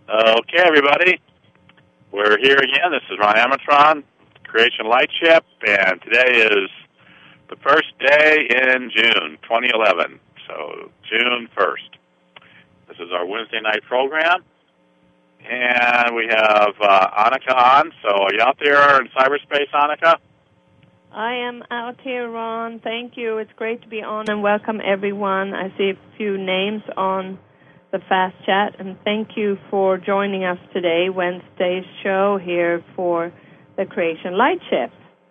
Okay, everybody. We're here again. This is Ron Amatron, Creation Lightship, and today is the first day in June 2011, so June 1st. This is our Wednesday night program, and we have Annika on. So are you out there in cyberspace, Annika? I am out here, Ron. Thank you. It's great to be on, and welcome everyone. I see a few names on the Fast Chat, and thank you for joining us today, Wednesday's show here for the Creation Lightship.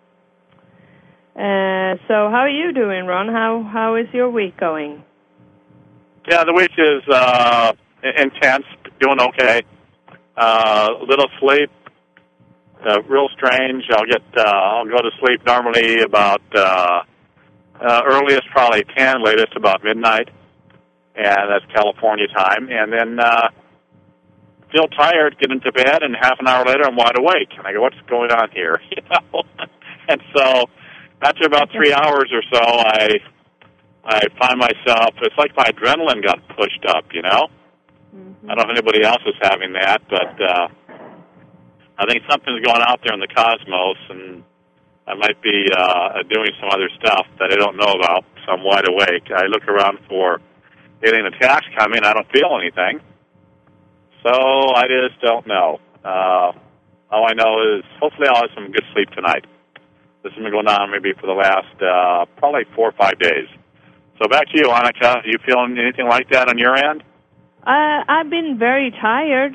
So how are you doing, Ron? How is your week going? Yeah, the week is intense, doing okay. Little sleep, real strange. I'll go to sleep normally about earliest probably 10, latest about midnight. And that's California time, and then feel tired, get into bed, and half an hour later I'm wide awake. And I go, what's going on here? You know? And so after about 3 hours or so, I find myself, it's like my adrenaline got pushed up, you know? Mm-hmm. I don't know if anybody else is having that, but I think something's going out there in the cosmos, and I might be doing some other stuff that I don't know about, so I'm wide awake. I look around for alien attacks coming, I don't feel anything. So I just don't know. All I know is hopefully I'll have some good sleep tonight. This has been going on maybe for the last probably 4 or 5 days. So back to you, Annika. Are you feeling anything like that on your end? I've been very tired,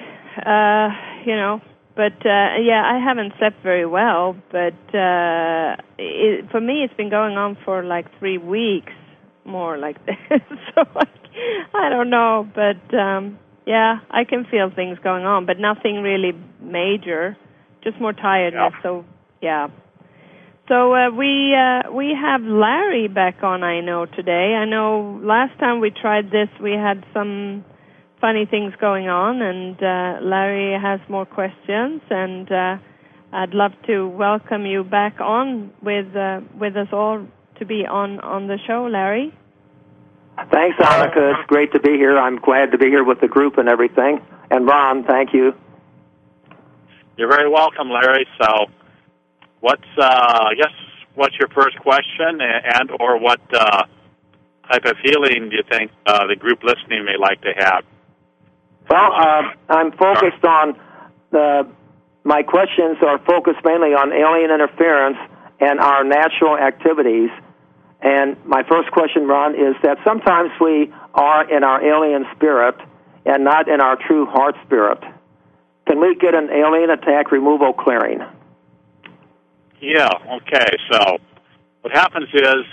but yeah, I haven't slept very well. But for me, it's been going on for like 3 weeks, more like this. So I don't know, but yeah, I can feel things going on, but nothing really major, just more tiredness. Yeah. So yeah. So we have Larry back on, I know, today. I know last time we tried this, we had some funny things going on, and Larry has more questions, and I'd love to welcome you back on with us all to be on the show, Larry. Thanks, Annika. It's great to be here. I'm glad to be here with the group and everything. And Ron, thank you. You're very welcome, Larry. So what's your first question, and or what type of healing do you think the group listening may like to have? Well, I'm focused on my questions are focused mainly on alien interference and our natural activities. And my first question, Ron, is that sometimes we are in our alien spirit and not in our true heart spirit. Can we get an alien attack removal clearing? Yeah, okay. So what happens is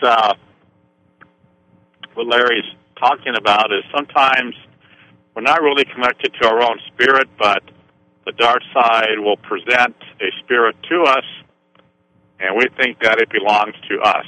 what Larry's talking about is sometimes we're not really connected to our own spirit, but the dark side will present a spirit to us, and we think that it belongs to us.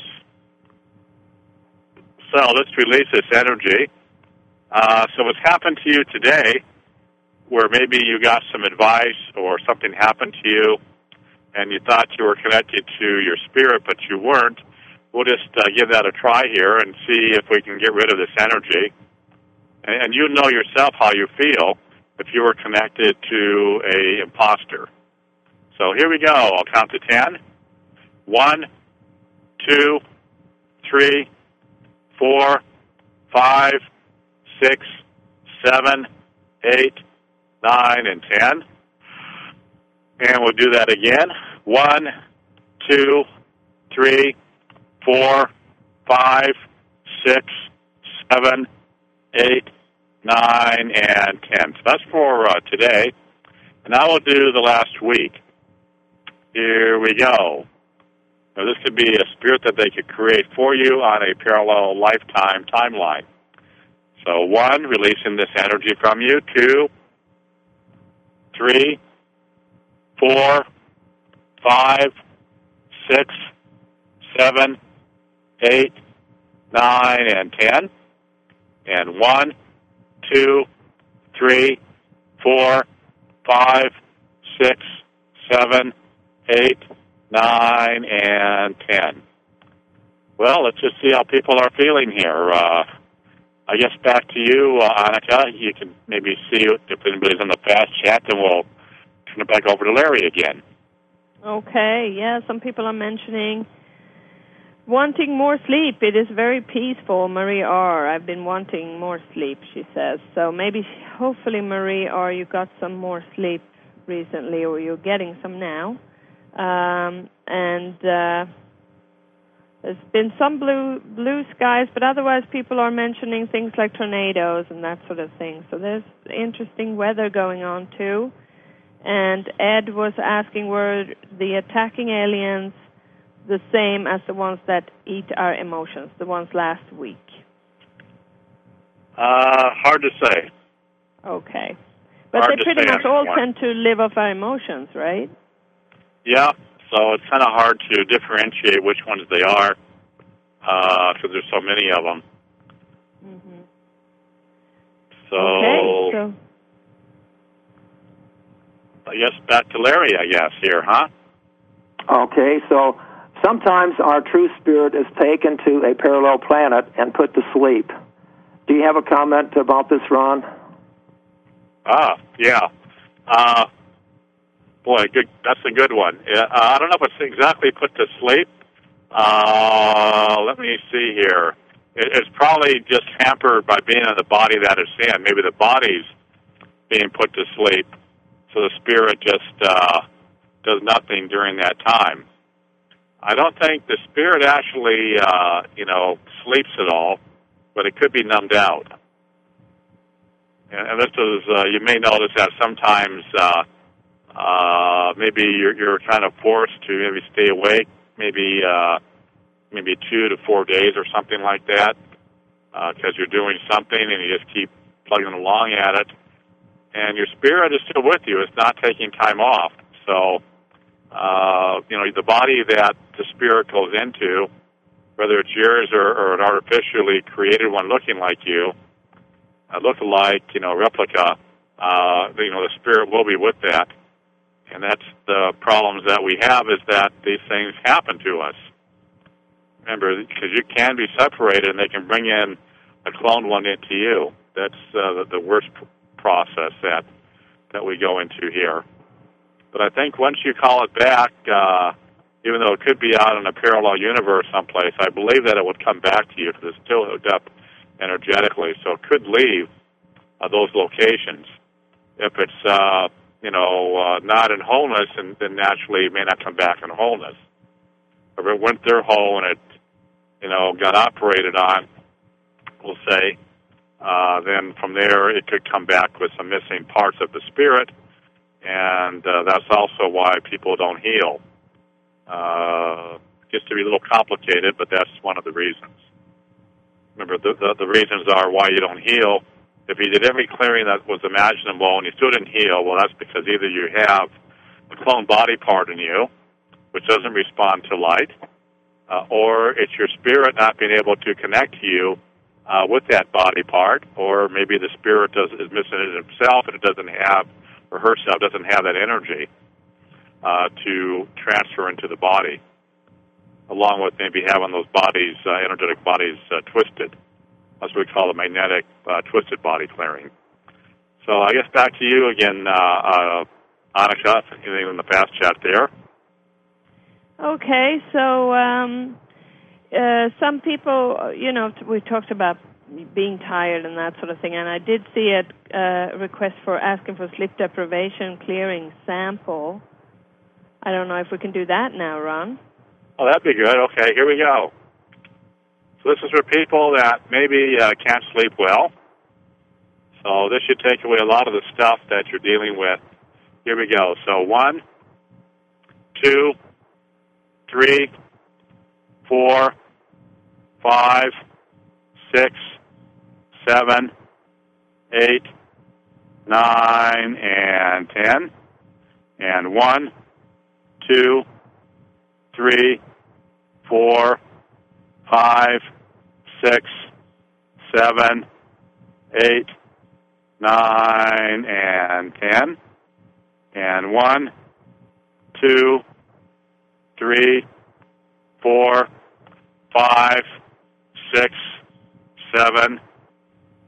So let's release this energy. So what's happened to you today, where maybe you got some advice or something happened to you and you thought you were connected to your spirit, but you weren't, we'll just give that a try here and see if we can get rid of this energy. And you know yourself how you feel if you were connected to a imposter. So here we go. I'll count to 10. 1, 2, 3, 4, 5, 6, 7, 8, 9, and 10. And we'll do that again. 1, 2, 3, 4, 5, 6, 7, 8, 9, and 10. So that's for today. And I will do the last week. Here we go. Now, this could be a spirit that they could create for you on a parallel lifetime timeline. So 1, releasing this energy from you. 2, 3, 4, 5, 6, 7, 8, 9, and 10. And 1, 2, 3, 4, 5, 6, 7, 8, 9, and 10. Well, let's just see how people are feeling here. I guess back to you, Annika. You can maybe see if anybody's on the fast chat, then we'll turn it back over to Larry again. Okay, yeah, some people are mentioning wanting more sleep. It is very peaceful, Marie R. I've been wanting more sleep, she says. So maybe, hopefully, Marie R., you got some more sleep recently, or you're getting some now. There's been some blue skies, but otherwise people are mentioning things like tornadoes and that sort of thing. So there's interesting weather going on, too. And Ed was asking, were the attacking aliens the same as the ones that eat our emotions, the ones last week? Hard to say. Okay. But Hard they pretty much all tend to live off our emotions, right? Yeah, so it's kind of hard to differentiate which ones they are because there's so many of them. Mm-hmm. So, okay, I guess back to Larry, I guess, here, huh? Okay, so sometimes our true spirit is taken to a parallel planet and put to sleep. Do you have a comment about this, Ron? Yeah. Boy, good. That's a good one. I don't know if it's exactly put to sleep. Let me see here. It's probably just hampered by being in the body that is sin. Maybe the body's being put to sleep, so the spirit just does nothing during that time. I don't think the spirit actually, sleeps at all, but it could be numbed out. And this is, you may notice that sometimes maybe you're kind of forced to maybe stay awake, maybe 2 to 4 days or something like that, because you're doing something and you just keep plugging along at it. And your spirit is still with you. It's not taking time off. So, the body that the spirit goes into, whether it's yours or an artificially created one looking like you, look-alike, replica, the spirit will be with that. And that's the problems that we have, is that these things happen to us. Remember, because you can be separated and they can bring in a cloned one into you. That's the worst process that we go into here. But I think once you call it back, even though it could be out in a parallel universe someplace, I believe that it would come back to you because it's still hooked up energetically. So it could leave those locations. If it's, not in wholeness, and then naturally it may not come back in wholeness. If it went through whole and it, got operated on, we'll say, then from there it could come back with some missing parts of the spirit, and that's also why people don't heal. Gets to be a little complicated, but that's one of the reasons. Remember, the reasons are why you don't heal. If you did every clearing that was imaginable and you still didn't heal, well, that's because either you have a clone body part in you, which doesn't respond to light, or it's your spirit not being able to connect to you with that body part, or maybe the spirit is missing it himself and it doesn't have, or herself doesn't have that energy to transfer into the body, along with maybe having those bodies, energetic bodies, twisted. That's what we call the magnetic twisted body clearing. So I guess back to you again, Annika, anything in the fast chat there. Okay, so some people, we talked about being tired and that sort of thing, and I did see a request for asking for sleep deprivation clearing sample. I don't know if we can do that now, Ron. Oh, that'd be good. Okay, here we go. So this is for people that maybe can't sleep well. So this should take away a lot of the stuff that you're dealing with. Here we go. So 1, 2, 3, 4, 5, 6, 7, 8, 9, and 10. And 1, 2, 3, 4, 5, 6, 7, 8, 9, and 10. And 1, 2, 3, 4, 5, 6, 7,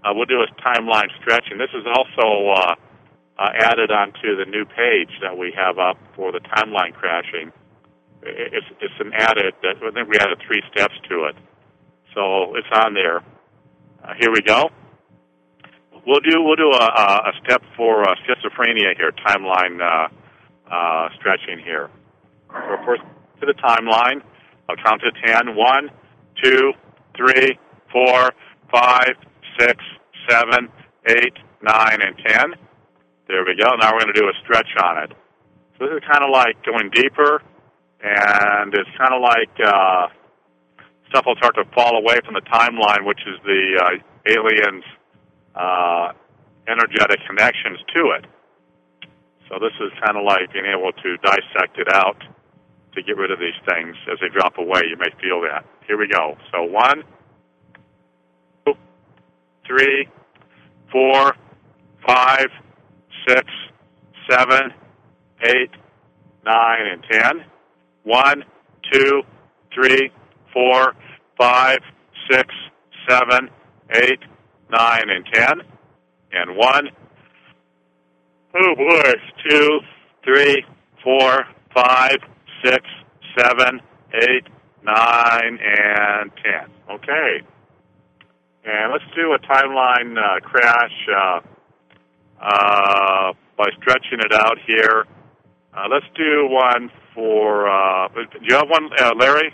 we'll do a timeline stretching. This is also added onto the new page that we have up for the timeline crashing. It's an added. I think we added 3 steps to it, so it's on there. Here we go. We'll do a step for schizophrenia here. Timeline stretching here. So first to the timeline. I'll count to 10. 1, 2, 3, 4, 5, 6, 7, 8, 9, and 10. There we go. Now we're going to do a stretch on it. So this is kind of like going deeper, and it's kind of like stuff will start to fall away from the timeline, which is the aliens' energetic connections to it. So this is kind of like being able to dissect it out to get rid of these things as they drop away. You may feel that. Here we go. So 1, 2, 3, 4, 5, 6, 7, 8, 9, and 10. 1, 2, 3, 4, 5, 6, 7, 8, 9, and 10. And 1, oh boy, 2, 3, 4, 5, 6, 7, 8, 9, and 10. Okay. And let's do a timeline crash by stretching it out here. Let's do one for, do you have one, Larry?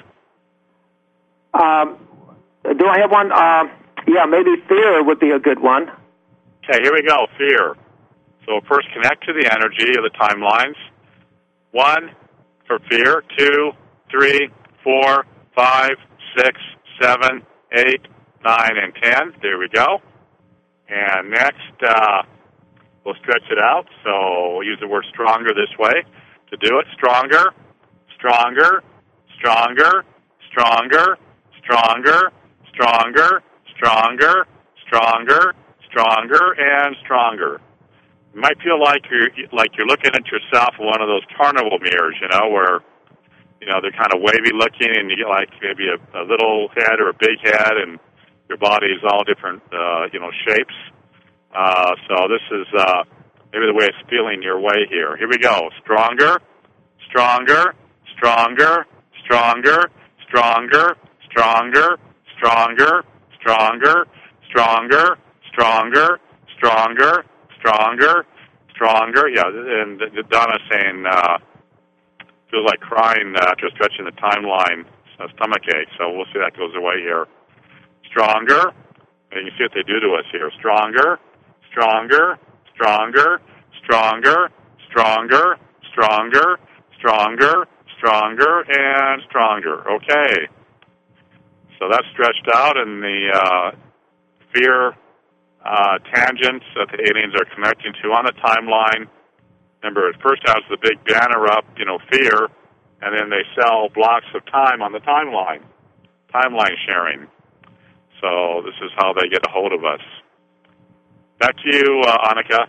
Do I have one? Yeah, maybe fear would be a good one. Okay, here we go, fear. So first connect to the energy of the timelines. 1 for fear, 2, 3, 4, 5, 6, 7, 8, 9, and 10. There we go. And next, we'll stretch it out. So we'll use the word stronger this way to do it. Stronger, stronger, stronger, stronger, stronger, stronger, stronger, stronger, stronger, and stronger. You might feel like you're looking at yourself in one of those carnival mirrors, where they're kind of wavy looking, and you get like maybe a little head or a big head, and your body is all different, shapes. So this is maybe the way it's feeling your way here. Here we go. Stronger, stronger, stronger, stronger, stronger, stronger, stronger, stronger, stronger, stronger, stronger, stronger, stronger. Yeah, and Donna's saying feels like crying after stretching the timeline, stomach ache. So we'll see that goes away here. Stronger, and you can see what they do to us here. Stronger, stronger, stronger, stronger, stronger, stronger, stronger, stronger, and stronger. Okay. So that's stretched out, and the fear tangents that the aliens are connecting to on the timeline. Remember, it first has the big banner up, fear, and then they sell blocks of time on the timeline sharing. So this is how they get a hold of us. Back to you, Annika.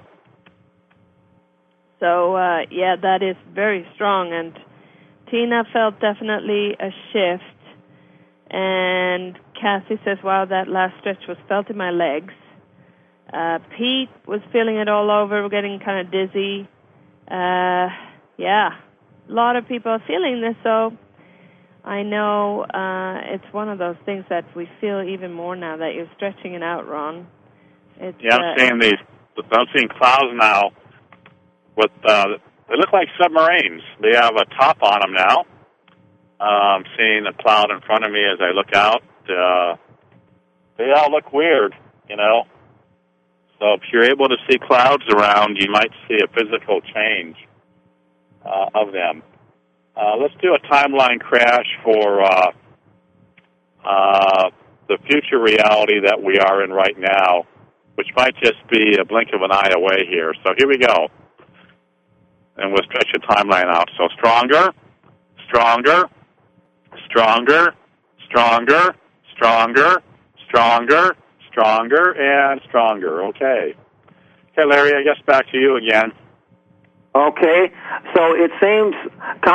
So, yeah, that is very strong, and Tina felt definitely a shift, and Kathy says, wow, that last stretch was felt in my legs. Pete was feeling it all over, getting kind of dizzy. Yeah, a lot of people are feeling this, so I know it's one of those things that we feel even more now that you're stretching it out, Ron. I'm seeing clouds now with, they look like submarines. They have a top on them now. I'm seeing a cloud in front of me as I look out. They all look weird, So if you're able to see clouds around, you might see a physical change of them. Let's do a timeline crash for the future reality that we are in right now, which might just be a blink of an eye away here. So here we go. And we'll stretch the timeline out. So stronger, stronger, stronger, stronger, stronger, stronger, stronger, and stronger. Okay. Okay, Larry, I guess back to you again. Okay. So it seems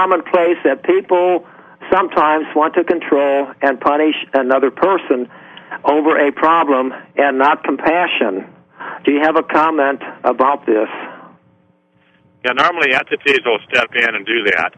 commonplace that people sometimes want to control and punish another person. over a problem and not compassion. Do you have a comment about this? Yeah, normally entities will step in and do that.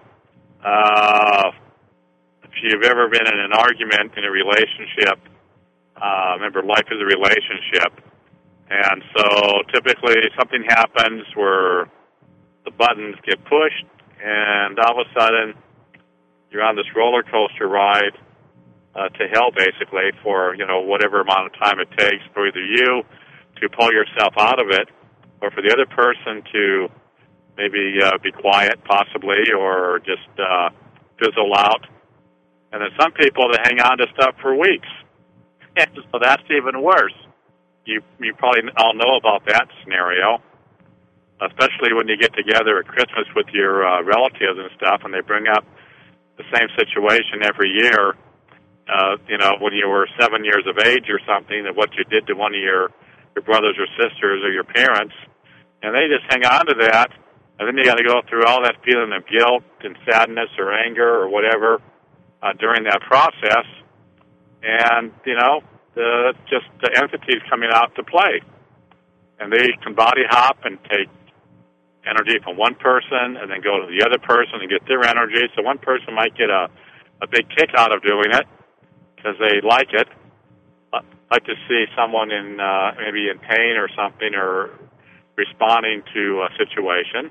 If you've ever been in an argument in a relationship, remember, life is a relationship. And so typically something happens where the buttons get pushed, and all of a sudden you're on this roller coaster ride to hell, basically, for whatever amount of time it takes for either you to pull yourself out of it, or for the other person to maybe be quiet, possibly, or just fizzle out. And then some people that hang on to stuff for weeks. And so that's even worse. You probably all know about that scenario, especially when you get together at Christmas with your relatives and stuff, and they bring up the same situation every year. When you were 7 years of age or something, and what you did to one of your brothers or sisters or your parents, and they just hang on to that, and then you got to go through all that feeling of guilt and sadness or anger or whatever during that process, and just the entities coming out to play, and they can body hop and take energy from one person and then go to the other person and get their energy. So one person might get a big kick out of doing it because they like it. Like to see someone in maybe in pain or something, or responding to a situation,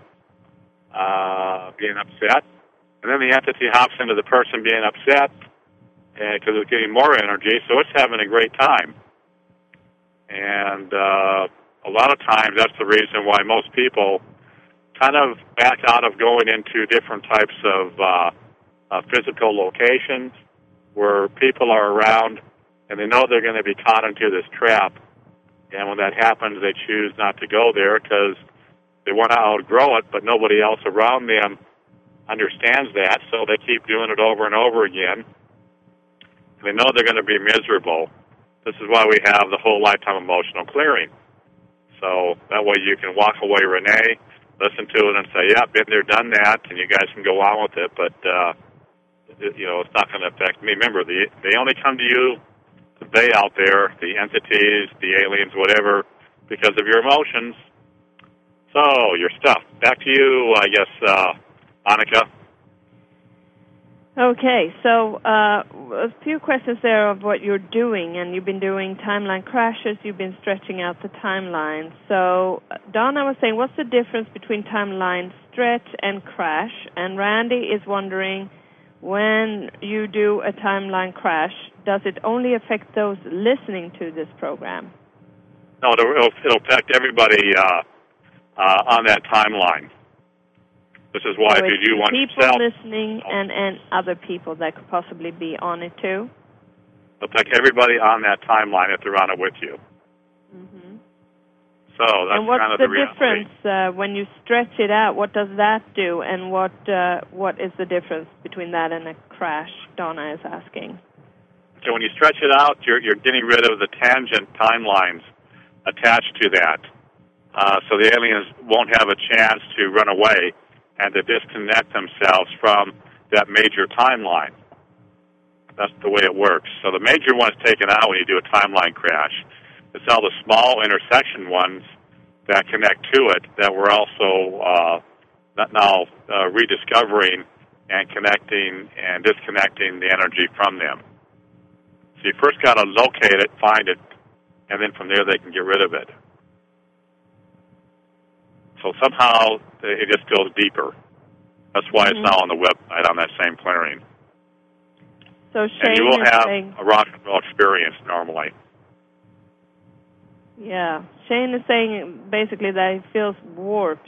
being upset, and then the entity hops into the person being upset because it's getting more energy, so it's having a great time. And a lot of times that's the reason why most people kind of back out of going into different types of physical locations where people are around and they know they're going to be caught into this trap. And when that happens, they choose not to go there because they want to outgrow it, but nobody else around them understands that, so they keep doing it over and over again. They know they're going to be miserable. This is why we have the whole lifetime emotional clearing. So that way you can walk away, Renee, listen to it and say, yeah, been there, done that, and you guys can go on with it, but it's not going to affect me. Remember, they only come to you, they out there, the entities, the aliens, whatever, because of your emotions. So, your stuff. Back to you, I guess, Annika. Okay, so a few questions there of what you're doing, and you've been doing timeline crashes, you've been stretching out the timeline. So Donna was saying, what's the difference between timeline stretch and crash? And Randy is wondering, when you do a timeline crash, does it only affect those listening to this program? No, it'll affect everybody on that timeline. This is why so if you do want people yourself, listening and other people that could possibly be on it too? It'll affect everybody on that timeline if they're on it with you. Mm-hmm. So that's and what's kind of the reality. difference when you stretch it out? What does that do, and what is the difference between that and a crash? Donna is asking. So when you stretch it out, you're getting rid of the tangent timelines attached to that. So the aliens won't have a chance to run away and to disconnect themselves from that major timeline. That's the way it works. So the major one is taken out when you do a timeline crash. It's all the small intersection ones that connect to it that we're also now rediscovering and connecting and disconnecting the energy from them. So you first got to locate it, find it, and then from there they can get rid of it. So somehow it just goes deeper. That's why it's now on the website on that same clearing. So Shane and you will have saying, a rock and roll experience normally. Yeah. Shane is saying basically that he feels warped.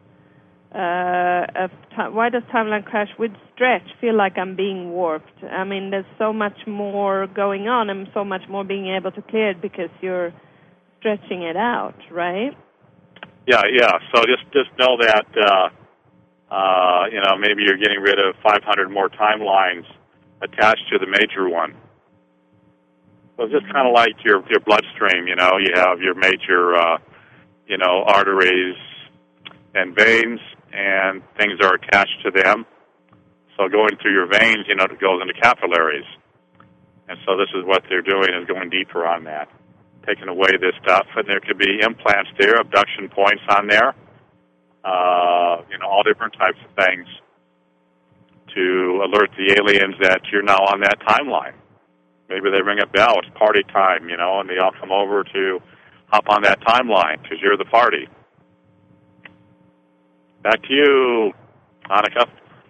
Why does timeline crash with stretch feel like I'm being warped? I mean, there's so much more going on and so much more being able to clear it because you're stretching it out, right? Yeah. So just know that, maybe you're getting rid of 500 more timelines attached to the major one. So it's just kind of like your bloodstream, you have your major, arteries and veins, and things are attached to them. So going through your veins, it goes into capillaries. And so this is what they're doing, is going deeper on that, taking away this stuff. And there could be implants there, abduction points on there, all different types of things to alert the aliens that you're now on that timeline. Maybe they ring a bell, it's party time, and they all come over to hop on that timeline because you're the party. Back to you, Annika.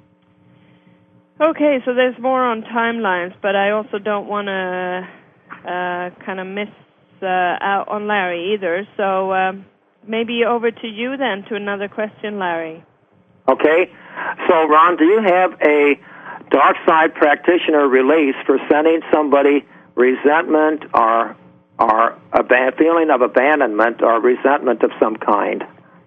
Okay, so there's more on timelines, but I also don't want to kind of miss out on Larry either. So maybe over to you then, to another question, Larry. Okay. So, Ron, do you have a dark side practitioner release for sending somebody resentment or a feeling of abandonment or resentment of some kind?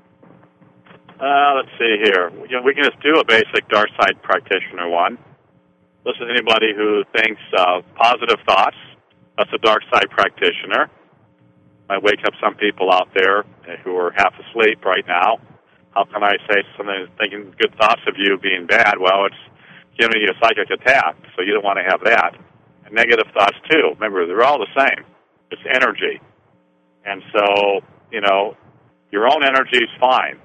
Let's see here. We can just do a basic dark side practitioner one. Listen to anybody who thinks positive thoughts. That's a dark side practitioner. I wake up some people out there who are half asleep right now. How can I say something thinking good thoughts of you being bad? Well, it's giving you a psychic attack, so you don't want to have that. And negative thoughts, too. Remember, they're all the same. It's energy. And so, your own energy is fine.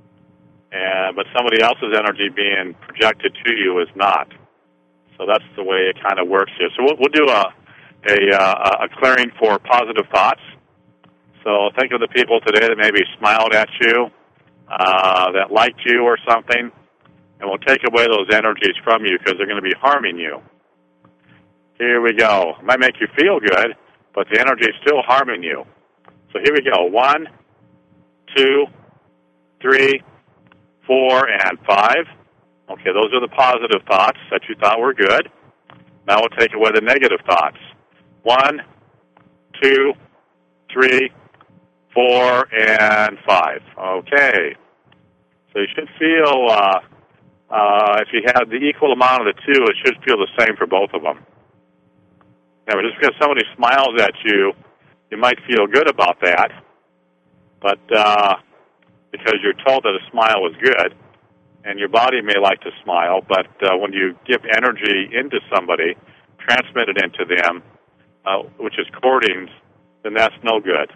But somebody else's energy being projected to you is not. So that's the way it kind of works here. So we'll do a clearing for positive thoughts. So think of the people today that maybe smiled at you, that liked you or something, and we'll take away those energies from you because they're going to be harming you. Here we go. It might make you feel good, but the energy is still harming you. So here we go. 1, 2, 3, 4, and 5. Okay, those are the positive thoughts that you thought were good. Now we'll take away the negative thoughts. 1, 2, 3, 4, and 5. Okay. So you should feel, if you have the equal amount of the two, it should feel the same for both of them. Now, just because somebody smiles at you, you might feel good about that, but because you're told that a smile is good, and your body may like to smile, but when you give energy into somebody, transmit it into them, which is courtings, then that's no good.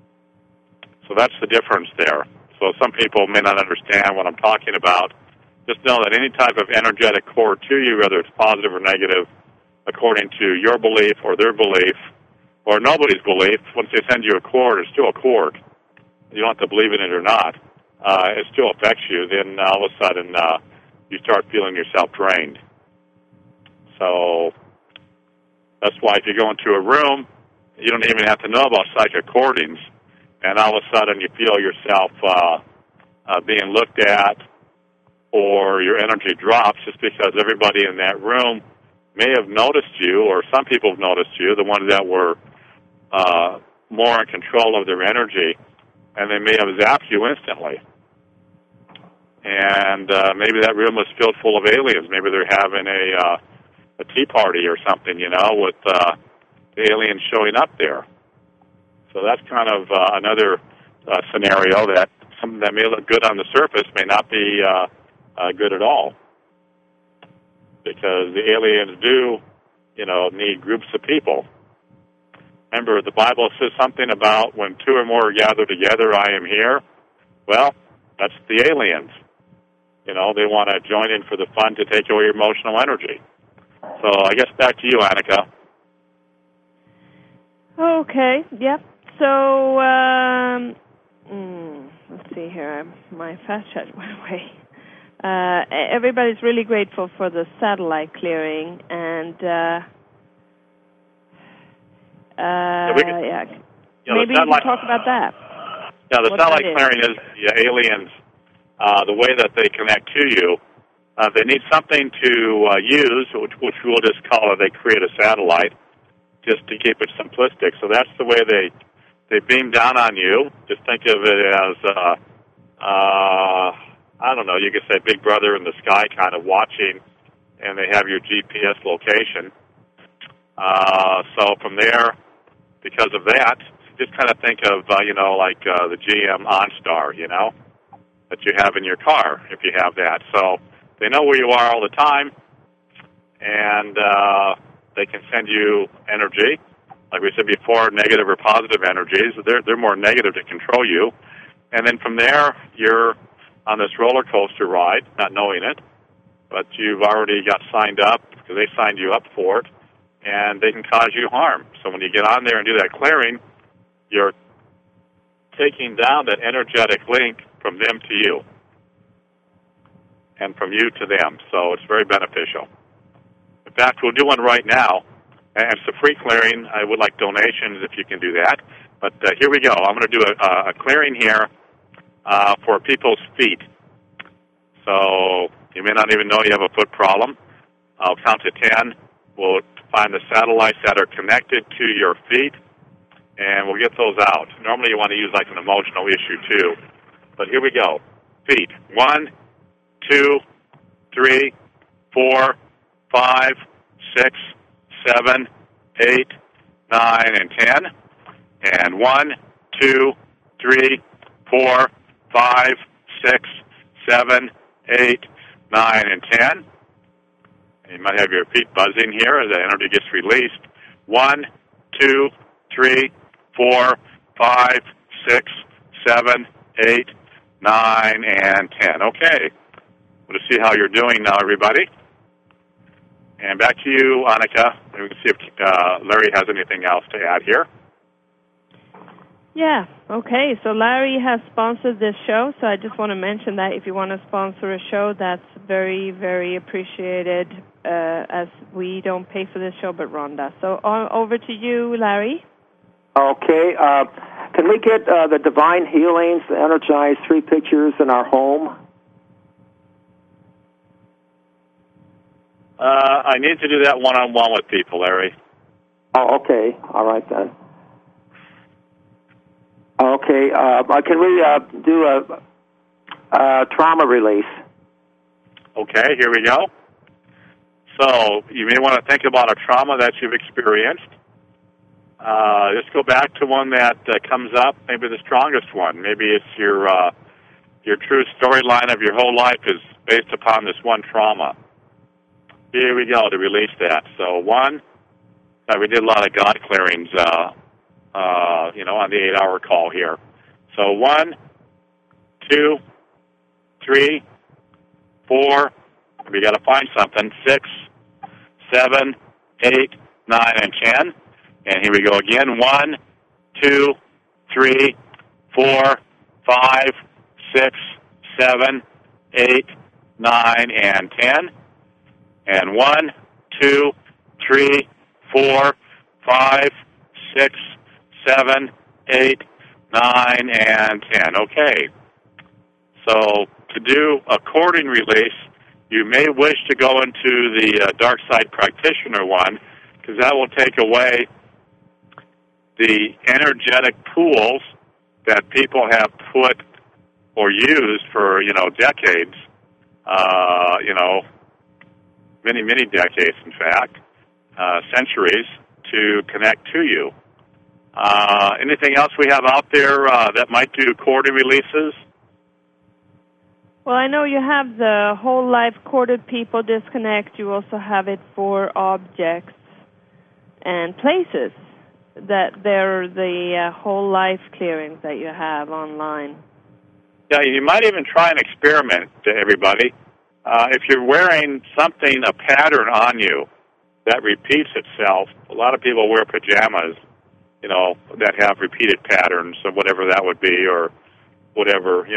So that's the difference there. So some people may not understand what I'm talking about. Just know that any type of energetic cord to you, whether it's positive or negative, according to your belief or their belief, or nobody's belief, once they send you a cord, it's still a cord. You don't have to believe in it or not. It still affects you. Then all of a sudden, you start feeling yourself drained. So that's why if you go into a room, you don't even have to know about psychic cordings, and all of a sudden you feel yourself being looked at, or your energy drops just because everybody in that room may have noticed you, or some people have noticed you, the ones that were more in control of their energy, and they may have zapped you instantly. And maybe that room was filled full of aliens. Maybe they're having a tea party or something, with the aliens showing up there. So that's kind of another scenario that something that may look good on the surface may not be good at all. Because the aliens do, need groups of people. Remember, the Bible says something about when two or more are gathered together, I am here. Well, that's the aliens. They want to join in for the fun to take away your emotional energy. So I guess back to you, Annika. Okay, yep. So, let's see here. My fast chat went away. Everybody's really grateful for the satellite clearing, and maybe we can talk about that. Yeah, the satellite clearing is the aliens, the way that they connect to you. They need something to use, which we'll just call it, they create a satellite, just to keep it simplistic. So that's the way they beam down on you. Just think of it as, I don't know, you could say Big Brother in the sky kind of watching, and they have your GPS location. So from there, because of that, just kind of think of, like the GM OnStar, that you have in your car, if you have that. So they know where you are all the time, and they can send you energy. Like we said before, negative or positive energies. They're more negative to control you. And then from there, you're on this roller coaster ride, not knowing it, but you've already got signed up because they signed you up for it, and they can cause you harm. So when you get on there and do that clearing, you're taking down that energetic link from them to you and from you to them. So it's very beneficial. In fact, we'll do one right now. And it's a free clearing. I would like donations if you can do that. But here we go. I'm going to do a clearing here for people's feet. So you may not even know you have a foot problem. I'll count to 10. We'll find the satellites that are connected to your feet, and we'll get those out. Normally you want to use like an emotional issue too. But here we go. Feet. 1, 2, 3, 4, 5, 6, 7, 8, 9, and 10. And 1, 2, 3, 4, 5, 6, 7, 8, 9, and 10. And you might have your feet buzzing here as the energy gets released. 1, 2, 3, 4, 5, 6, 7, 8, 9, and 10. Okay. We'll see how you're doing now, everybody. And back to you, Annika. We can see if Larry has anything else to add here. Yeah, okay. So Larry has sponsored this show, so I just want to mention that if you want to sponsor a show, that's very, very appreciated, as we don't pay for this show, but Ron does. So over to you, Larry. Okay. Can we get the Divine Healings, the Energized 3 pictures in our home? I need to do that one-on-one with people, Larry. Oh, okay. All right, then. Okay. Can we do a trauma release? Okay, here we go. So you may want to think about a trauma that you've experienced. Just go back to one that comes up, maybe the strongest one. Maybe it's your true storyline of your whole life is based upon this one trauma. Here we go to release that. So one, we did a lot of God clearings, on the 8-hour call here. So 1, 2, 3, 4. We got to find something. 6, 7, 8, 9, and 10. And here we go again. 1, 2, 3, 4, 5, 6, 7, 8, 9, and 10. And 1, 2, 3, 4, 5, 6, 7, 8, 9, and 10. Okay. So to do a cording release, you may wish to go into the Dark Side Practitioner one, because that will take away the energetic pools that people have put or used for, decades, many, many decades, in fact, centuries, to connect to you. Anything else we have out there that might do corded releases? Well, I know you have the whole life corded people disconnect. You also have it for objects and places. That they're the whole life clearings that you have online. Yeah, you might even try an experiment to everybody. If you're wearing something, a pattern on you that repeats itself, a lot of people wear pajamas, that have repeated patterns of whatever that would be, or whatever,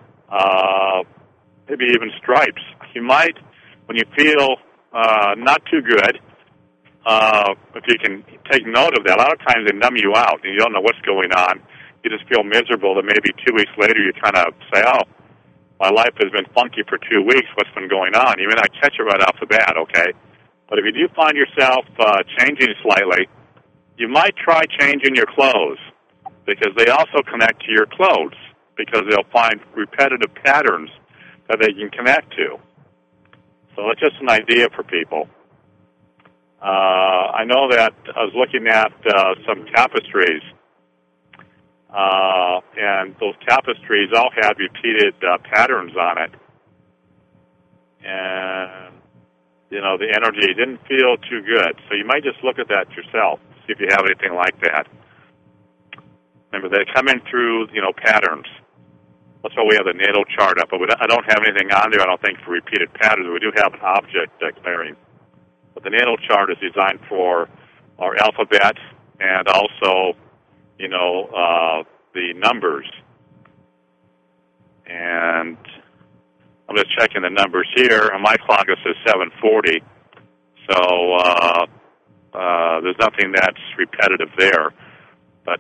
maybe even stripes. You might, when you feel not too good, if you can take note of that, a lot of times they numb you out and you don't know what's going on. You just feel miserable, and maybe 2 weeks later you kind of say, oh, my life has been funky for 2 weeks. What's been going on? You may not catch it right off the bat, okay? But if you do find yourself changing slightly, you might try changing your clothes, because they also connect to your clothes, because they'll find repetitive patterns that they can connect to. So it's just an idea for people. I know that I was looking at some tapestries, and those tapestries all had repeated patterns on it. And the energy didn't feel too good. So you might just look at that yourself, see if you have anything like that. Remember, they come in through, patterns. That's why we have the natal chart up. But I don't have anything on there, I don't think, for repeated patterns. We do have an object clearing. But the natal chart is designed for our alphabet and also, the numbers. And I'm just checking the numbers here. On my clock, it says 7:40. So there's nothing that's repetitive there. But,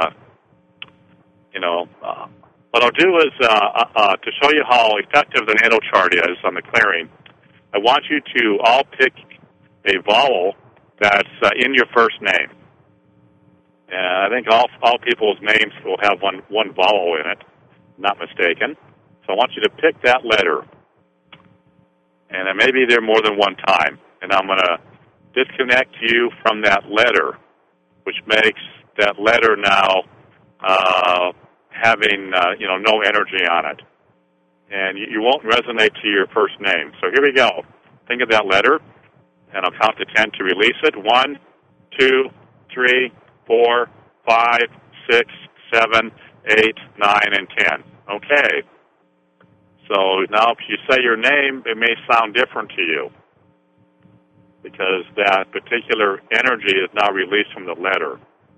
what I'll do is, to show you how effective the natal chart is on the clearing, I want you to all pick a vowel that's in your first name. I think all people's names will have one vowel in it, not mistaken. So I want you to pick that letter. And it may be there more than one time. And I'm going to disconnect you from that letter, which makes that letter now having, no energy on it. And you won't resonate to your first name. So here we go. Think of that letter, and I'll count to 10 to release it. 1, 2, 3, 4, 5, 6, 7, 8, 9, and 10. Okay. So now if you say your name, it may sound different to you because that particular energy is now released from the letter.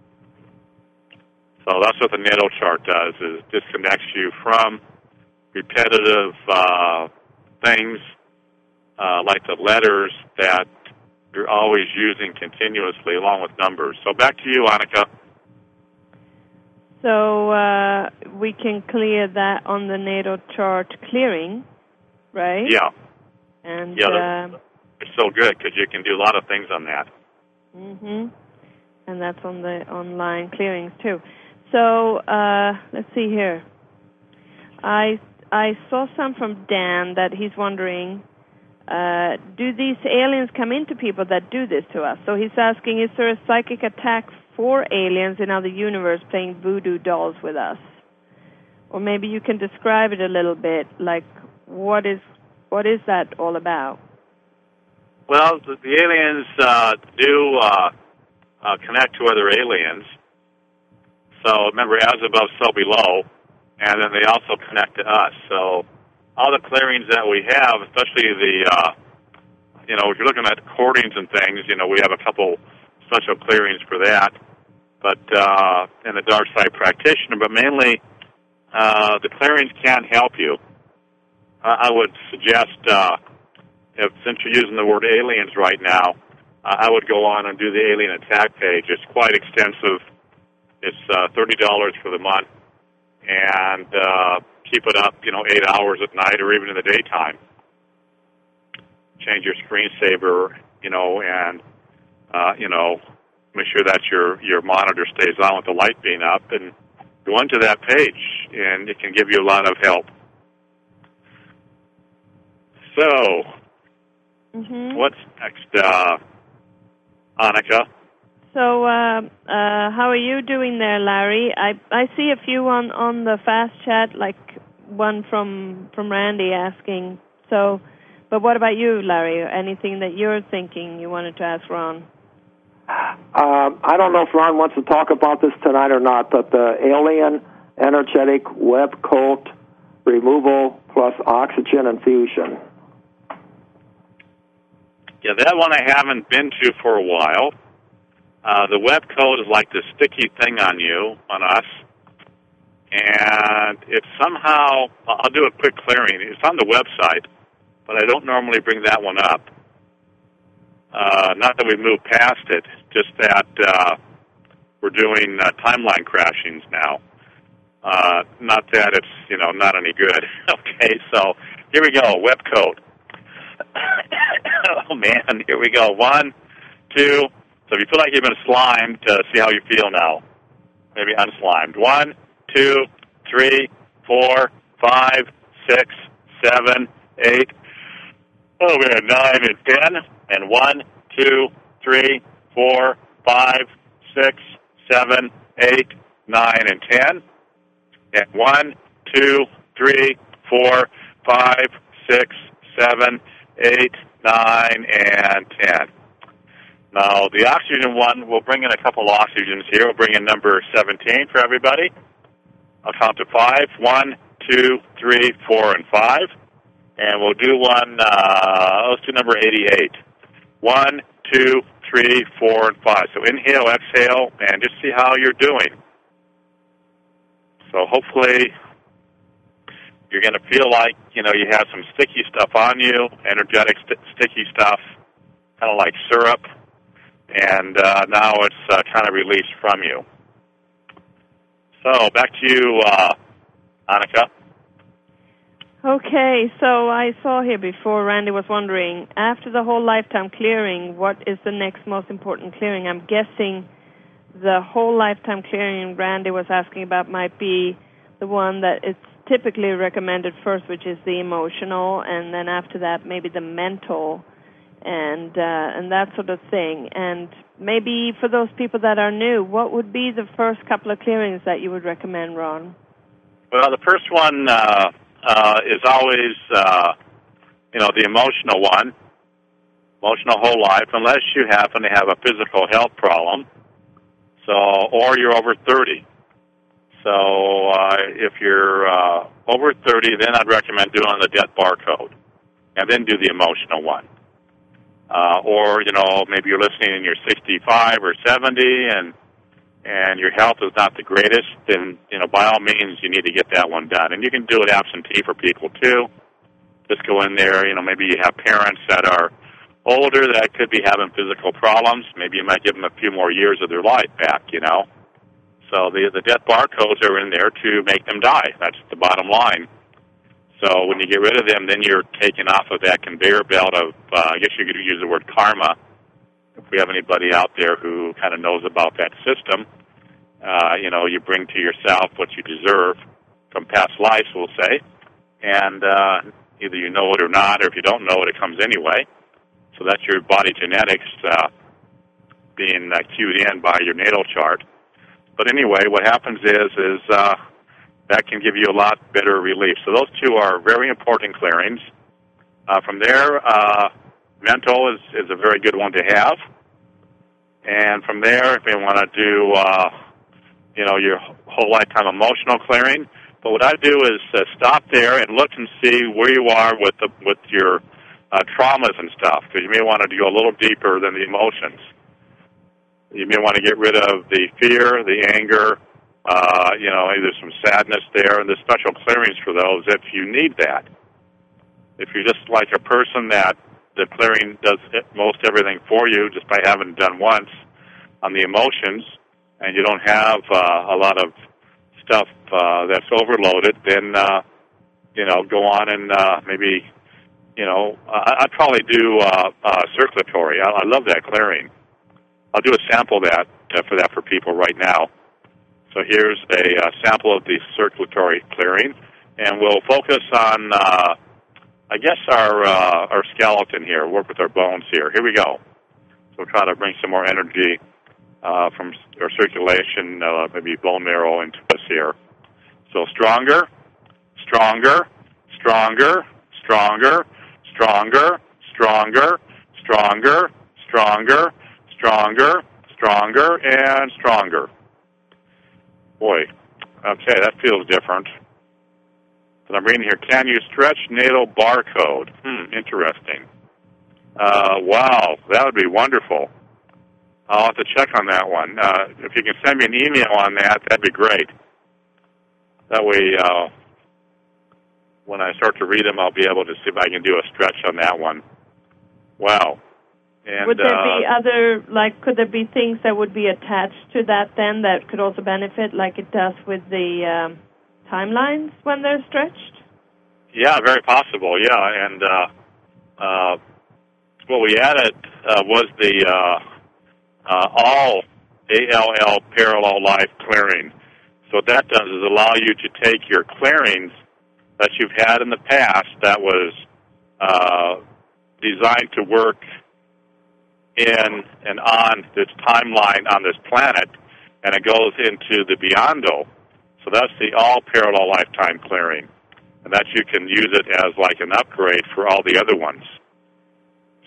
So that's what the natal chart does, is disconnects you from repetitive things like the letters that you're always using continuously along with numbers. So back to you, Annika. So we can clear that on the natal chart clearing, right? Yeah. And it's so good because you can do a lot of things on that. Mhm. And that's on the online clearings too. So let's see here. I saw some from Dan that he's wondering, do these aliens come into people that do this to us? So he's asking, is there a psychic attack for aliens in other universe playing voodoo dolls with us? Or maybe you can describe it a little bit, like what is that all about? Well, the aliens do connect to other aliens. So remember, as above, so below, and then they also connect to us. So all the clearings that we have, especially if you're looking at recordings and things, we have a couple special clearings for that. But and the Dark Side Practitioner, but mainly the clearings can help you. I would suggest, since you're using the word aliens right now, I would go on and do the Alien Attack page. It's quite extensive. It's $30 for the month, and keep it up, 8 hours at night or even in the daytime. Change your screensaver, and make sure that your monitor stays on with the light being up, and go into that page, and it can give you a lot of help. So, what's next, Annika? So, how are you doing there, Larry? I see a few on the fast chat, like one from Randy asking. So, but what about you, Larry? Anything that you're thinking you wanted to ask Ron? I don't know if Ron wants to talk about this tonight or not, but the alien energetic web coat removal plus oxygen infusion. Yeah, that one I haven't been to for a while. The web coat is like this sticky thing on us, and it's somehow, I'll do a quick clearing. It's on the website, but I don't normally bring that one up. Not that we've moved past it, just that we're doing timeline crashings now. Not that it's, not any good. Okay, so here we go, web coat. Oh, man, here we go. 1, 2, so if you feel like you've been slimed, see how you feel now. Maybe unslimed. 1, 2, 3, 4, 5, 6, 7, 8. Oh, man, 9 and 10. And 1, 2, 3, 4, 5, 6, 7, 8, 9, and 10. And 1, 2, 3, 4, 5, 6, 7, 8, 9, and 10. Now, the oxygen one, we'll bring in a couple oxygens here. We'll bring in number 17 for everybody. I'll count to 5. 1, 2, 3, 4, and 5. And we'll do one, let's do number 88. 1, 2, 3, 4, and 5. So inhale, exhale, and just see how you're doing. So hopefully you're going to feel like, you have some sticky stuff on you, energetic sticky stuff, kind of like syrup, and now it's kind of released from you. So back to you, Annika. Okay, so I saw here before, Randy was wondering, after the whole lifetime clearing, what is the next most important clearing? I'm guessing the whole lifetime clearing Randy was asking about might be the one that it's typically recommended first, which is the emotional, and then after that maybe the mental and that sort of thing. And maybe for those people that are new, what would be the first couple of clearings that you would recommend, Ron? Well, the first one is always, the emotional one, emotional whole life, unless you happen to have a physical health problem, or you're over 30. So if you're over 30, then I'd recommend doing the death barcode, and then do the emotional one. Or, maybe you're listening and you're 65 or 70, and your health is not the greatest, then, by all means, you need to get that one done. And you can do it absentee for people, too. Just go in there, maybe you have parents that are older that could be having physical problems. Maybe you might give them a few more years of their life back, So the death barcodes are in there to make them die. That's the bottom line. So when you get rid of them, then you're taken off of that conveyor belt of, I guess you could use the word karma, if we have anybody out there who kind of knows about that system. You bring to yourself what you deserve from past lives, we'll say. And either you know it or not, or if you don't know it, it comes anyway. So that's your body genetics being cued in by your natal chart. But anyway, what happens is that can give you a lot better relief. So those two are very important clearings. From there, mental is a very good one to have. And from there, if you want to do, your whole lifetime emotional clearing, but what I do is stop there and look and see where you are with your traumas and stuff, because you may want to go a little deeper than the emotions. You may want to get rid of the fear, the anger, maybe there's some sadness there, and there's special clearings for those if you need that. If you're just like a person that the clearing does most everything for you just by having it done once on the emotions, and you don't have a lot of stuff that's overloaded, then, go on and maybe, I'd probably do circulatory. I love that clearing. I'll do a sample for people right now. So here's a sample of the circulatory clearing, and we'll focus on, our skeleton here, work with our bones here. Here we go. So we'll try to bring some more energy from our circulation, maybe bone marrow into us here. So stronger, stronger, stronger, stronger, stronger, stronger, stronger, stronger, stronger, stronger, and stronger. Boy, okay, that feels different. But I'm reading here, can you stretch natal barcode? Interesting. Wow, that would be wonderful. I'll have to check on that one. If you can send me an email on that, that'd be great. That way, when I start to read them, I'll be able to see if I can do a stretch on that one. Wow. And, would there be could there be things that would be attached to that then that could also benefit, like it does with the timelines when they're stretched? Yeah, very possible, yeah. And what we added was the all ALL parallel life clearing. So what that does is allow you to take your clearings that you've had in the past that was designed to work in and on this timeline on this planet, and it goes into the Beyondal. So that's the all parallel lifetime clearing, and that you can use it as like an upgrade for all the other ones.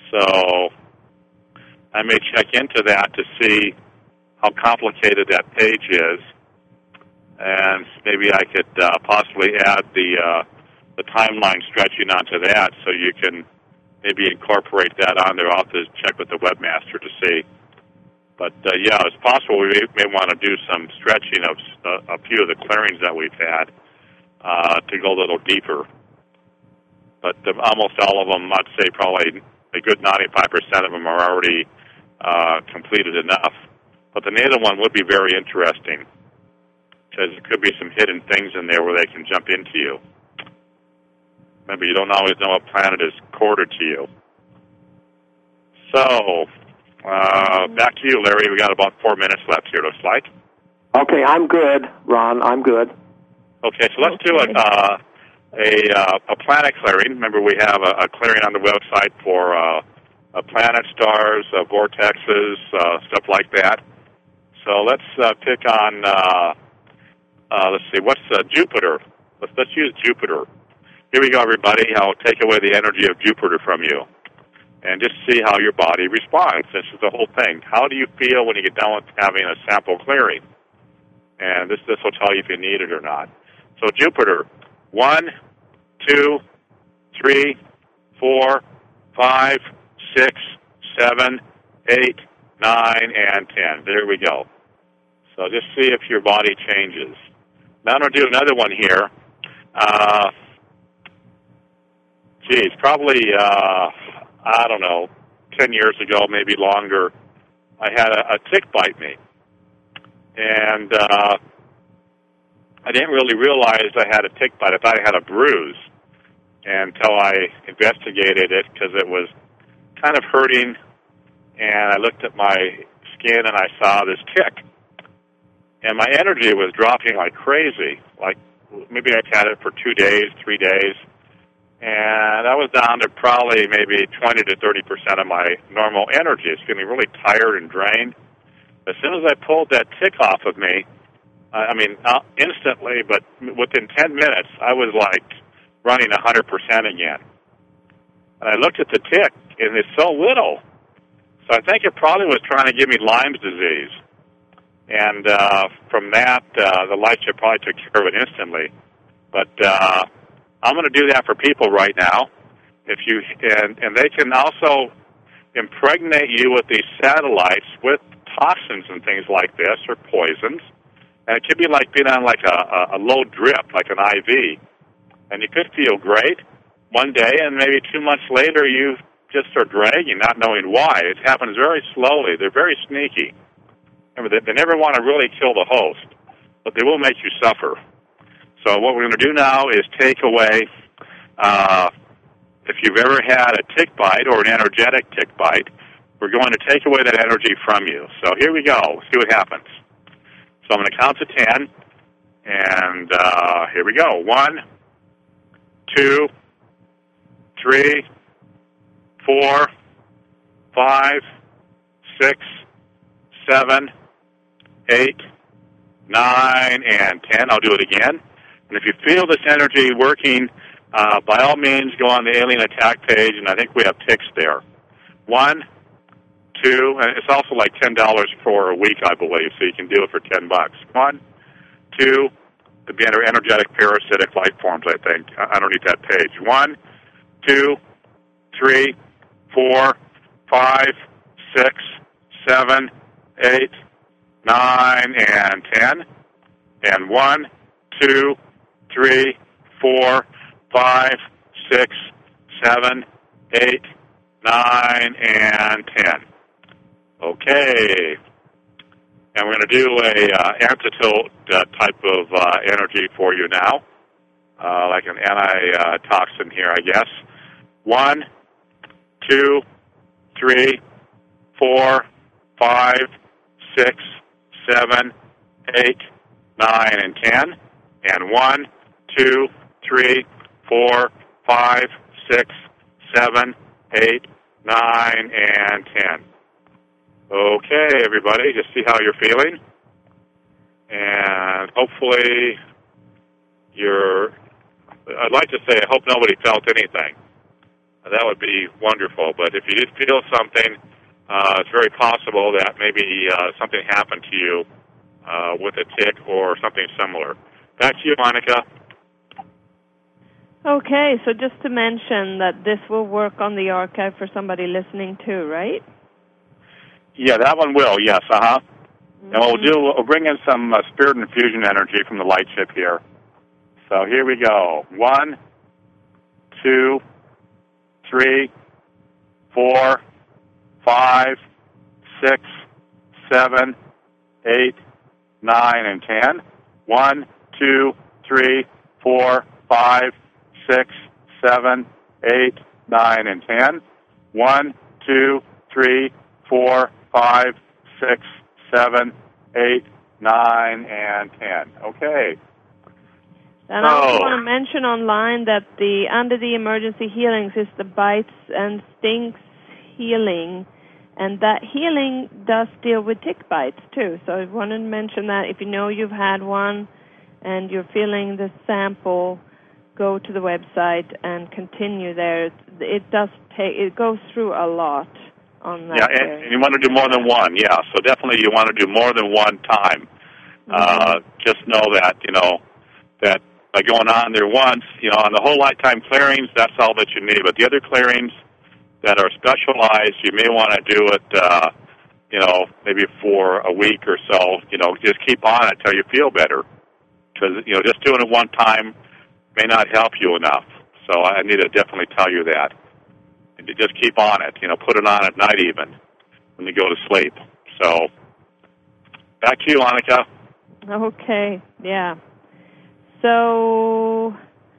So I may check into that to see how complicated that page is, and maybe I could possibly add the timeline stretching onto that, so you can maybe incorporate that on there. I'll have to check with the webmaster to see. But yeah, it's possible we may want to do some stretching of a few of the clearings that we've had to go a little deeper. But almost all of them, I'd say probably a good 95% of them are already completed enough. But the native one would be very interesting, because there could be some hidden things in there where they can jump into you. Remember, you don't always know what planet is quartered to you. So, back to you, Larry. We got about 4 minutes left here, looks like. Okay, I'm good, Ron. I'm good. Okay, so let's do a planet clearing. Remember, we have a clearing on the website for planet stars, vortexes, stuff like that. So let's pick on, let's see, what's Jupiter? Let's use Jupiter. Here we go, everybody. I'll take away the energy of Jupiter from you and just see how your body responds. This is the whole thing. How do you feel when you get done with having a sample clearing? And this will tell you if you need it or not. So Jupiter, 1, 2, 3, 4, 5, 6, 7, 8, 9, and 10. There we go. So just see if your body changes. Now I'm going to do another one here. Probably, I don't know, 10 years ago, maybe longer, I had a tick bite me. And I didn't really realize I had a tick bite. I thought I had a bruise until I investigated it, because it was kind of hurting. And I looked at my skin and I saw this tick. And my energy was dropping like crazy. Like maybe I had it for 2 days, 3 days. And I was down to probably maybe 20 to 30% of my normal energy. It's feeling really tired and drained. As soon as I pulled that tick off of me, instantly, but within 10 minutes, I was like running 100% again. And I looked at the tick, and it's so little. So I think it probably was trying to give me Lyme's disease. And from that, the light should probably took care of it instantly. But I'm going to do that for people right now. If you and they can also impregnate you with these satellites with toxins and things like this, or poisons. And it could be like being on like a low drip, like an IV. And you could feel great one day, and maybe 2 months later you just are dragging, not knowing why. It happens very slowly. They're very sneaky. Remember, they never want to really kill the host, but they will make you suffer. So what we're going to do now is take away, if you've ever had a tick bite or an energetic tick bite, we're going to take away that energy from you. So here we go. Let's see what happens. So I'm going to count to 10, and here we go. 1, 2, 3, 4, 5, 6, 7, 8, 9, and 10. I'll do it again. And if you feel this energy working, by all means, go on the Alien Attack page, and I think we have ticks there. 1, 2, and it's also like $10 for a week, I believe, so you can do it for $10. 1, 2, the energetic parasitic life forms, I think, underneath that page. 1, 2, 3, 4, 5, 6, 7, 8, 9, and 10. And 1, 2, 3, 4, 5, 6, 7, 8, 9, and 10. Okay. And we're going to do a antidote type of energy for you now, like an antitoxin here, I guess. 1, 2, 3, 4, 5, 6, 7, 8, 9, and 10. And 1, 2, 3, 4, 5, 6, 7, 8, 9, and 10. Okay, everybody, just see how you're feeling. And hopefully I'd like to say I hope nobody felt anything. that would be wonderful. But if you did feel something, it's very possible that maybe something happened to you with a tick or something similar. Back to you, Monica. Okay, so just to mention that this will work on the archive for somebody listening too, right? Yeah, that one will, yes, And what we'll bring in some spirit infusion energy from the light ship here. So here we go. 1, 2, 3, 4, 5, 6, 7, 8, 9, and 10. 1, 2, 3, 4, 5, 6, 7, 8, 9, and 10. 1, 2, 3, 4, 5, 6, 7, 8, 9, and 10. Okay. And I also want to mention online that under the emergency healings is the bites and stings healing, and that healing does deal with tick bites too. So I wanted to mention that if you know you've had one and you're feeling the sample, go to the website and continue there. It goes through a lot on that. Yeah, and you want to do more than one. Yeah, so definitely you want to do more than one time. Just know that that by going on there once, on the whole lifetime clearings, that's all that you need. But the other clearings that are specialized, you may want to do it, maybe for a week or so. Just keep on it till you feel better. Because, just doing it one time may not help you enough. So I need to definitely tell you that. And to just keep on it. Put it on at night even when you go to sleep. So back to you, Annika. Okay, yeah. So,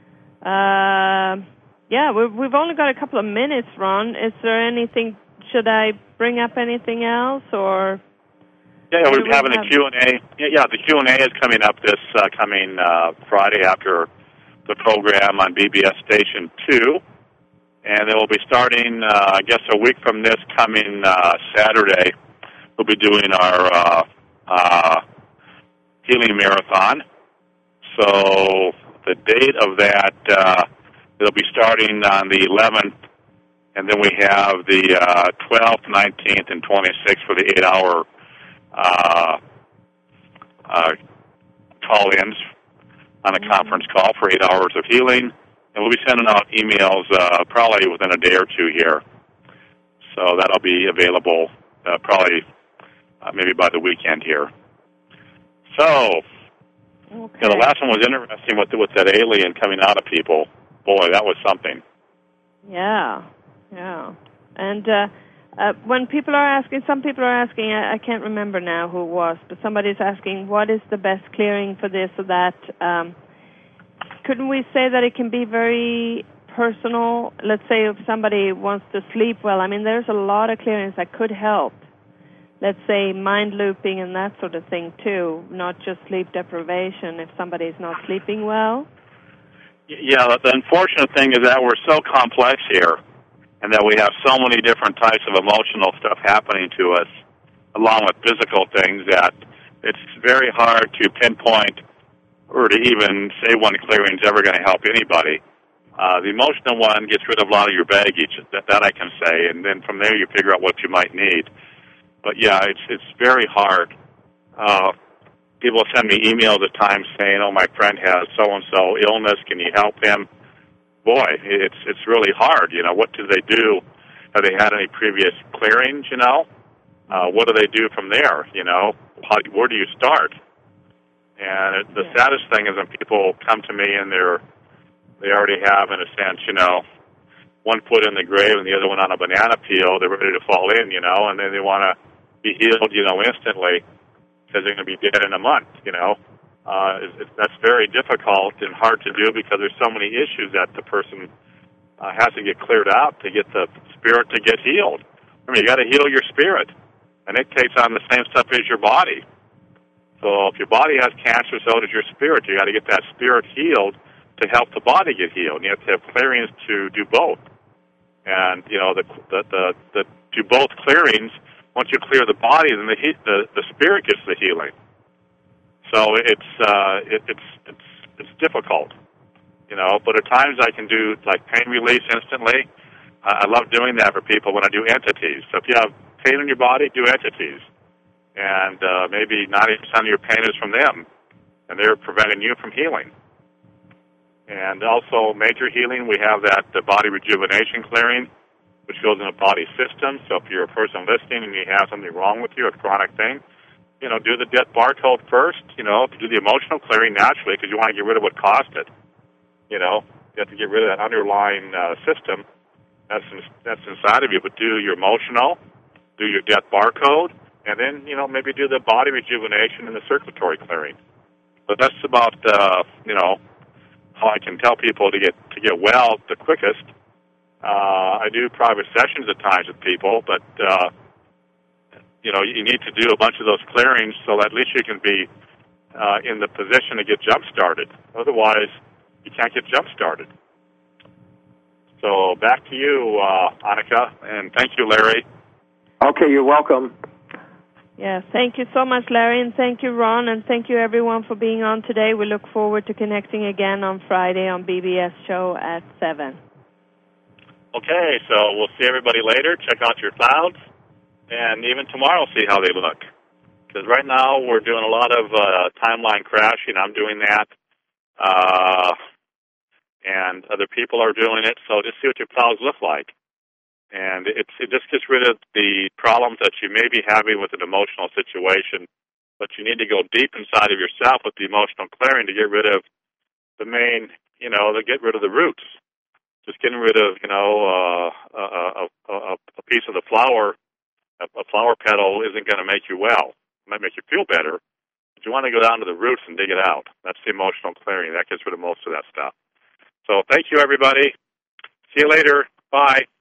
we've only got a couple of minutes, Ron. Is there anything, should I bring up anything else, or? Yeah, we're having a Q&A. Yeah, the Q&A is coming up this coming Friday after the program on BBS Station 2. And it will be starting, I guess, a week from this coming Saturday. We'll be doing our healing marathon. So the date of that, it'll be starting on the 11th, and then we have the 12th, 19th, and 26th for the 8-hour call-ins on a conference call for 8 hours of healing. And we'll be sending out emails probably within a day or two here. So that'll be available probably maybe by the weekend here. So... Okay. The last one was interesting with that alien coming out of people. Boy, that was something. Yeah. And when people are asking, some people are asking, I can't remember now who it was, but somebody's asking, what is the best clearing for this or that? Couldn't we say that it can be very personal? Let's say if somebody wants to sleep well. I mean, there's a lot of clearings that could help. Let's say mind looping and that sort of thing too, not just sleep deprivation if somebody's not sleeping well. Yeah, the unfortunate thing is that we're so complex here and that we have so many different types of emotional stuff happening to us along with physical things that it's very hard to pinpoint or to even say one clearing is ever going to help anybody. The emotional one gets rid of a lot of your baggage, that I can say, and then from there you figure out what you might need. But yeah, it's very hard. People send me emails at times saying, "Oh, my friend has so-and-so illness. Can you help him?" Boy, it's really hard. What do they do? Have they had any previous clearings? What do they do from there? Where do you start? And the saddest thing is when people come to me and they already have, in a sense, one foot in the grave and the other one on a banana peel. They're ready to fall in, and then they want to be healed, instantly because they're going to be dead in a month, That's very difficult and hard to do because there's so many issues that the person has to get cleared out to get the spirit to get healed. I mean, you got to heal your spirit, and it takes on the same stuff as your body. So if your body has cancer, so does your spirit. You got to get that spirit healed to help the body get healed. And you have to have clearings to do both. And the do both clearings. Once you clear the body, then the spirit gets the healing. So it's difficult, But at times I can do like pain release instantly. I love doing that for people when I do entities. So if you have pain in your body, do entities. And maybe 90% of your pain is from them, and they're preventing you from healing. And also major healing, we have that body rejuvenation clearing, which goes in the body system. So if you're a person listening and you have something wrong with you, a chronic thing, do the death barcode first. To do the emotional clearing naturally, because you want to get rid of what caused it. You have to get rid of that underlying system that's inside of you. But do your emotional, do your death barcode, and then maybe do the body rejuvenation and the circulatory clearing. But that's about how I can tell people to get well the quickest. I do private sessions at times with people, but you need to do a bunch of those clearings so that at least you can be in the position to get jump-started. Otherwise, you can't get jump-started. So back to you, Annika, and thank you, Larry. Okay, you're welcome. Yeah, thank you so much, Larry, and thank you, Ron, and thank you, everyone, for being on today. We look forward to connecting again on Friday on BBS Show at 7. Okay, so we'll see everybody later. Check out your clouds, and even tomorrow see how they look. Because right now we're doing a lot of timeline crashing. I'm doing that, and other people are doing it. So just see what your clouds look like. And it just gets rid of the problems that you may be having with an emotional situation, but you need to go deep inside of yourself with the emotional clearing to get rid of the main, to get rid of the roots. Just getting rid of, a piece of the flower, a flower petal isn't going to make you well. It might make you feel better, but you want to go down to the roots and dig it out. That's the emotional clearing. That gets rid of most of that stuff. So thank you, everybody. See you later. Bye.